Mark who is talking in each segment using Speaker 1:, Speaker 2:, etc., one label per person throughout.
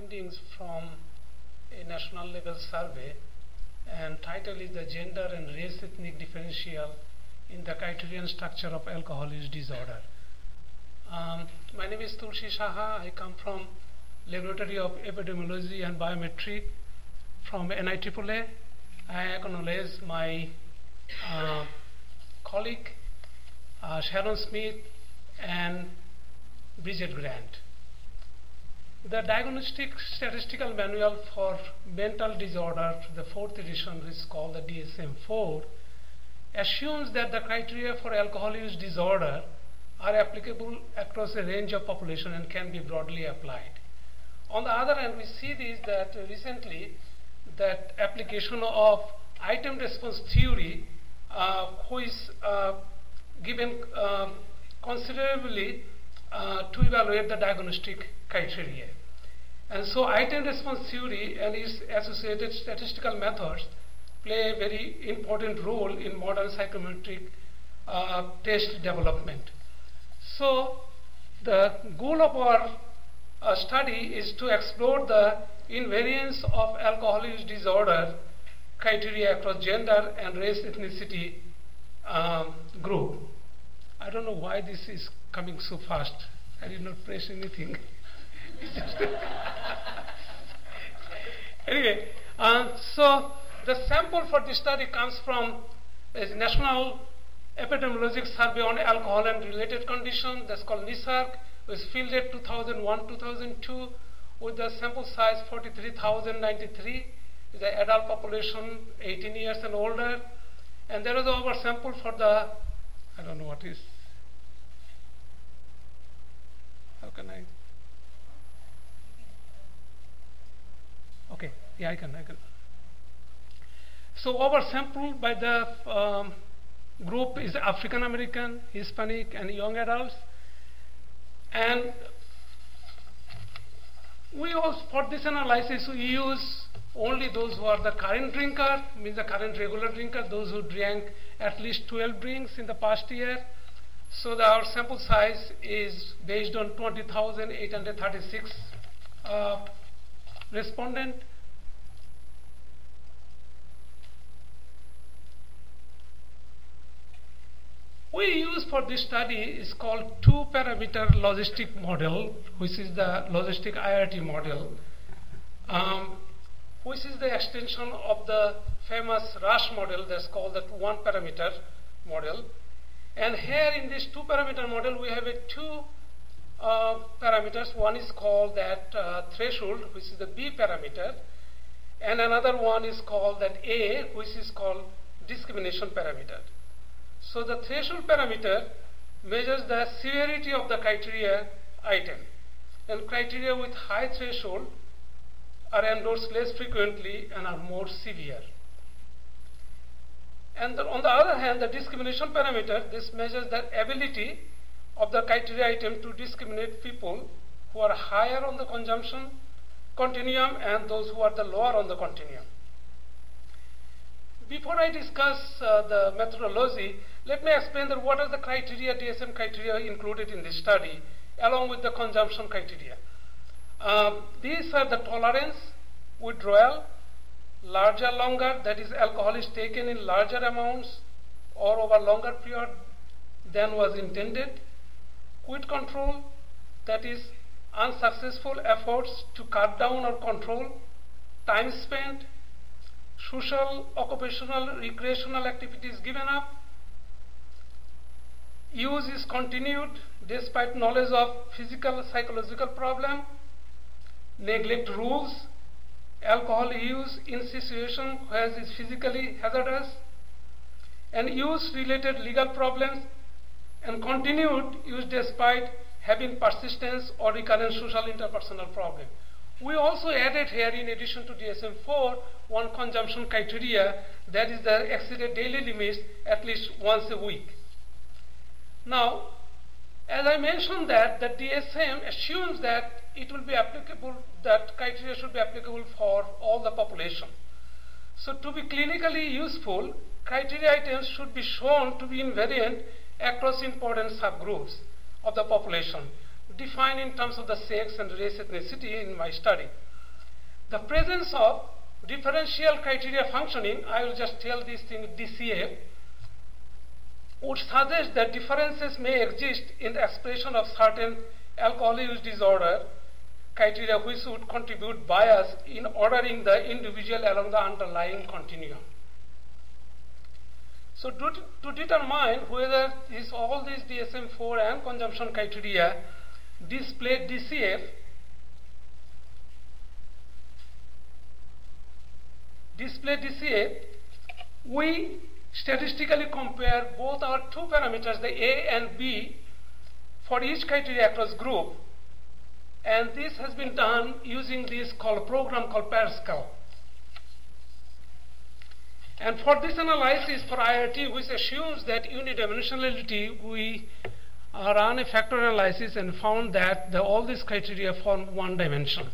Speaker 1: findings from a national level survey, and title is the Gender and Race Ethnic Differential in the Criterion Structure of Alcohol Use Disorder. My name is Tulsi Saha. I come from Laboratory of Epidemiology and Biometry from NIAAA. I acknowledge my colleague Sharon Smith and Bridget Grant. The Diagnostic Statistical Manual for Mental Disorder, the 4th edition, which is called the DSM-4, assumes that the criteria for alcohol use disorder are applicable across a range of population and can be broadly applied. On the other hand, we see this that recently that application of item response theory, which is given considerably to evaluate the diagnostic criteria. And so item response theory and its associated statistical methods play a very important role in modern psychometric test development. So the goal of our study is to explore the invariance of alcohol use disorder criteria across gender and race ethnicity group. I don't know why this is coming so fast. I did not press anything. Anyway, so the sample for this study comes from a National Epidemiologic Survey on Alcohol and Related Conditions, that's called NISARC, which was fielded 2001-2002 with the sample size 43,093, the adult population 18 years and older, and there was our sample for the, I don't know what is, how can I, okay, yeah, I can. So our sample by the group is African American, Hispanic, and young adults. And we also, for this analysis, we use only those who are the current drinker, means the current regular drinker, those who drank at least 12 drinks in the past year. So our sample size is based on 20,836 respondents. We use for this study is called two-parameter logistic model, which is the logistic IRT model, which is the extension of the famous Rush model that's called the one-parameter model. And here in this two-parameter model, we have two parameters. One is called that threshold, which is the B parameter, and another one is called that A, which is called discrimination parameter. So the threshold parameter measures the severity of the criteria item, and criteria with high threshold are endorsed less frequently and are more severe. And on the other hand, the discrimination parameter, this measures the ability of the criteria item to discriminate people who are higher on the consumption continuum and those who are the lower on the continuum. Before I discuss the methodology, let me explain that what are the criteria, DSM criteria included in this study, along with the consumption criteria. These are the tolerance, withdrawal, larger, longer, that is alcohol is taken in larger amounts or over longer period than was intended, quit control, that is unsuccessful efforts to cut down or control, time spent, social, occupational, recreational activities given up, use is continued despite knowledge of physical, psychological problem, neglect rules, alcohol use in situation where it is physically hazardous, and use-related legal problems, and continued use despite having persistence or recurrent social interpersonal problem. We also added here, in addition to DSM-4, one consumption criteria, that is the exceeded daily limits at least once a week. Now, as I mentioned that the DSM assumes that it will be applicable, that criteria should be applicable for all the population. So to be clinically useful, criteria items should be shown to be invariant across important subgroups of the population, defined in terms of the sex and race ethnicity in my study. The presence of differential criteria functioning, I will just tell this thing DCF, would suggest that differences may exist in the expression of certain alcohol use disorder criteria which would contribute bias in ordering the individual along the underlying continuum. So to determine whether all these DSM-4 and consumption criteria display DCF, we statistically compare both our two parameters, the A and B, for each criteria across group. And this has been done using this program called Pascal. And for this analysis for IRT, which assumes that unidimensionality, we ran a factor analysis and found that all these criteria form one dimension.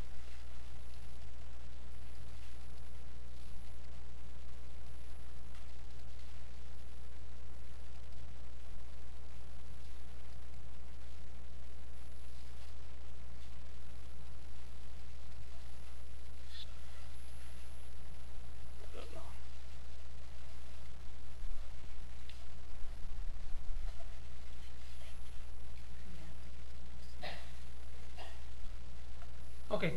Speaker 1: Okay.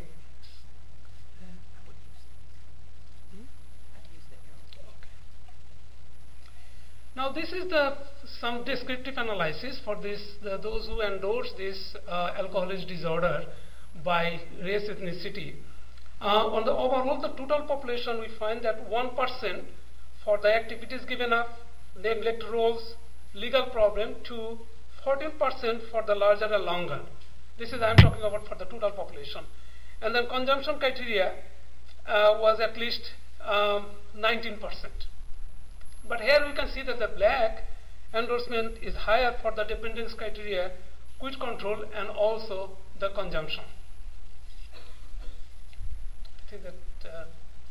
Speaker 1: Now this is some descriptive analysis for those who endorse this alcohol use disorder by race ethnicity. On the overall, the total population, we find that 1% for the activities given up, neglect roles, legal problem, to 14% for the larger and longer. This is I am talking about for the total population. And then consumption criteria was at least 19%. But here we can see that the black endorsement is higher for the dependence criteria, quit control, and also the consumption. I think that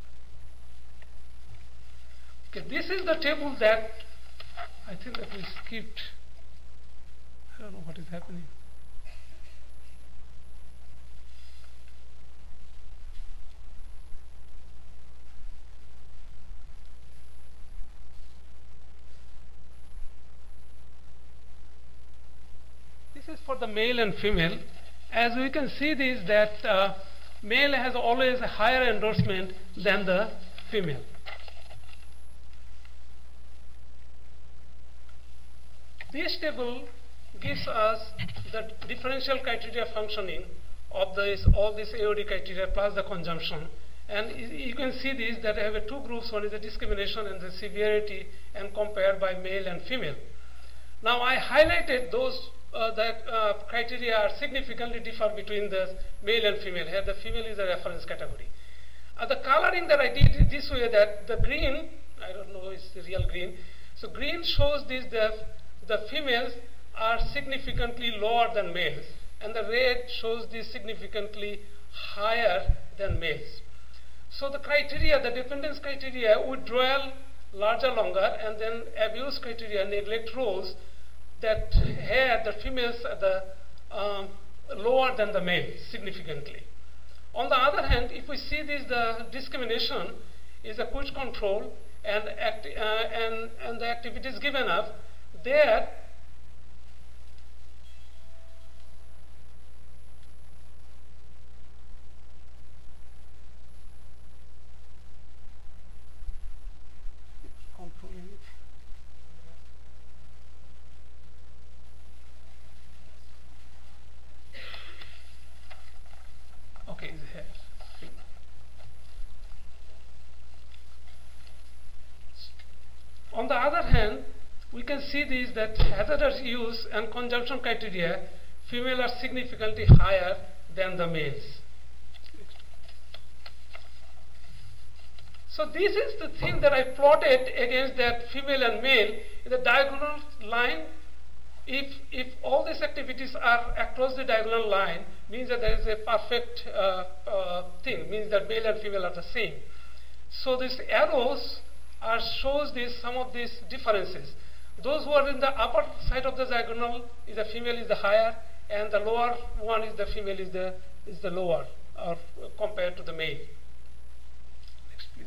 Speaker 1: okay, this is the table that I think that we skipped. I don't know what is happening. This is for the male and female. As we can see this, that male has always a higher endorsement than the female. This table gives us the differential criteria functioning of all these AOD criteria plus the consumption. And you can see this, that I have two groups. One is the discrimination and the severity, and compared by male and female. Now I highlighted those criteria are significantly differ between the male and female. Here the female is a reference category. The coloring that I did this way, that the green, I don't know it's the real green, so green shows this, the females are significantly lower than males, and the red shows this significantly higher than males. So the criteria, the dependence criteria, withdrawal, larger, longer, and then abuse criteria, neglect roles, that here the females are lower than the males significantly. On the other hand, if we see this, the discrimination is a quit control, and the activities given up, there okay, is here. On the other hand, we can see this, that hazardous use and consumption criteria, female are significantly higher than the males. So this is the thing that I plotted against that female and male in the diagonal line. If all these activities are across the diagonal line, means that there is a perfect thing, means that male and female are the same. So these arrows shows some of these differences. Those who are in the upper side of the diagonal, is the female is the higher, and the lower one is the female is the lower or compared to the male. Next, please.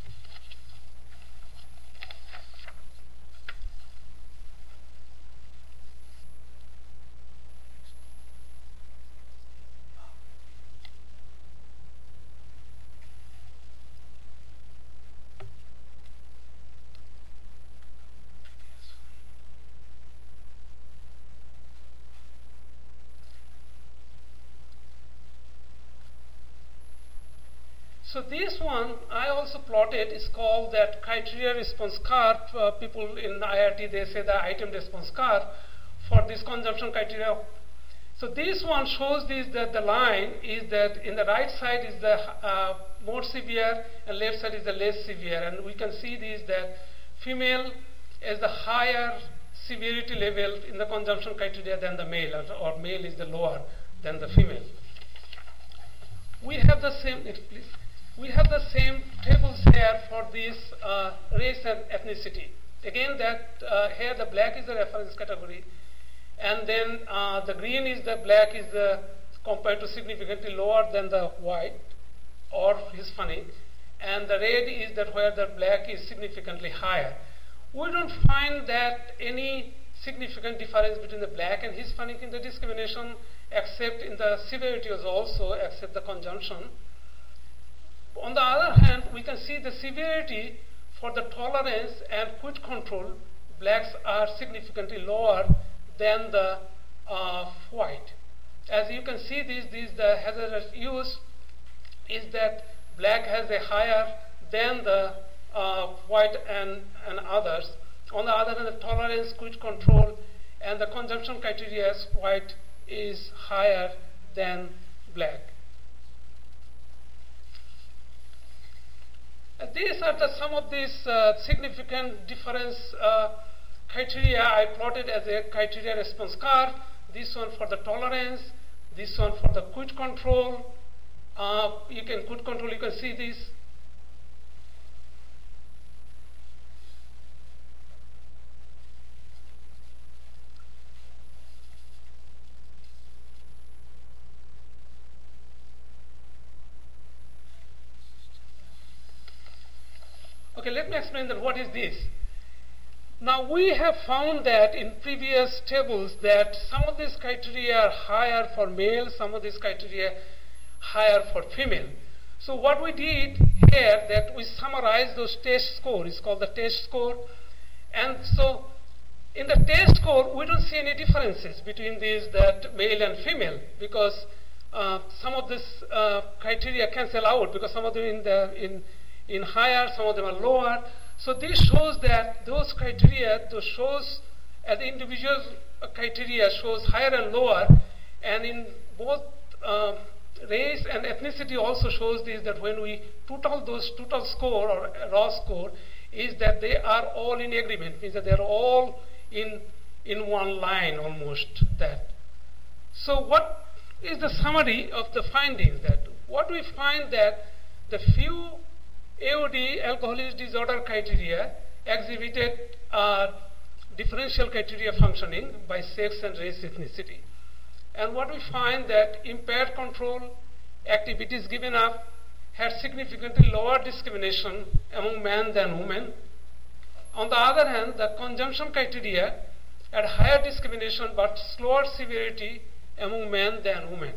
Speaker 1: So this one I also plotted is called that criteria response curve. People in IRT, they say the item response curve for this consumption criteria. So this one shows this, that the line is that in the right side is the more severe and left side is the less severe, and we can see this that female is the higher severity level in the consumption criteria than the male, or male is the lower than the female. We have the same, next please. We have the same tables here for this race and ethnicity. Again, that here the black is the reference category, and then the green is the black is the compared to significantly lower than the white or Hispanic, and the red is that where the black is significantly higher. We don't find that any significant difference between the black and Hispanic in the discrimination, except in the severity also, except the consumption. On the other hand, we can see the severity for the tolerance and quit control, blacks are significantly lower than the white. As you can see, the hazardous use is that black has a higher than the white and others. On the other hand, the tolerance, quit control, and the consumption criteria as white is higher than black. These are some of these significant difference criteria I plotted as a criteria response curve. This one for the tolerance, this one for the quit control. You can see this. Okay, let me explain that what is this. Now we have found that in previous tables that some of these criteria are higher for male, some of these criteria higher for female. So what we did here that we summarized those test score. It's called the test score. And so in the test score we don't see any differences between these that male and female, because some of this criteria cancel out, because some of them in higher, some of them are lower. So this shows that those criteria, as the individual criteria shows higher and lower, and in both race and ethnicity also shows this, that when we total score or raw score is that they are all in agreement, means that they are all in one line almost that. So what is the summary of the findings? That what we find that the few AOD, alcohol use disorder criteria, exhibited differential criteria functioning by sex and race ethnicity. And what we find that impaired control activities given up had significantly lower discrimination among men than women. On the other hand, the consumption criteria had higher discrimination but slower severity among men than women.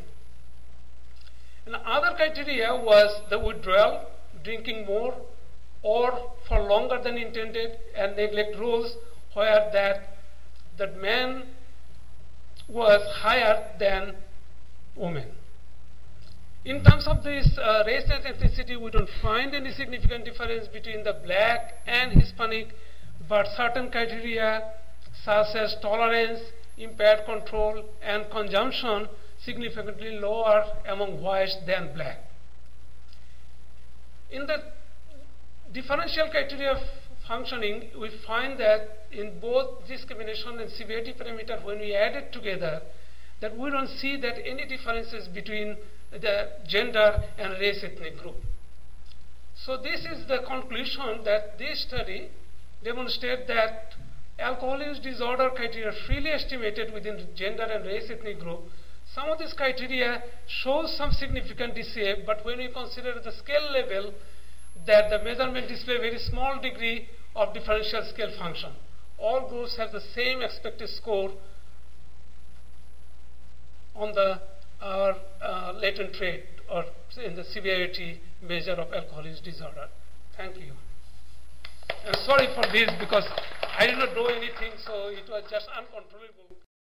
Speaker 1: And other criteria was the withdrawal, drinking more, or for longer than intended, and neglect rules, where that men was higher than women. In terms of this race and ethnicity, we don't find any significant difference between the black and Hispanic, but certain criteria such as tolerance, impaired control, and consumption significantly lower among whites than black. In the differential criteria functioning, we find that in both discrimination and severity parameter, when we add it together, that we don't see that any differences between the gender and race ethnic group. So this is the conclusion that this study demonstrates that alcohol use disorder criteria freely estimated within gender and race ethnic group some of these criteria shows some significant DCF, but when we consider the scale level, that the measurement display very small degree of differential scale function. All groups have the same expected score on the latent trait or in the severity measure of alcohol use disorder. Thank you. I'm sorry for this because I did not do anything, so it was just uncontrollable.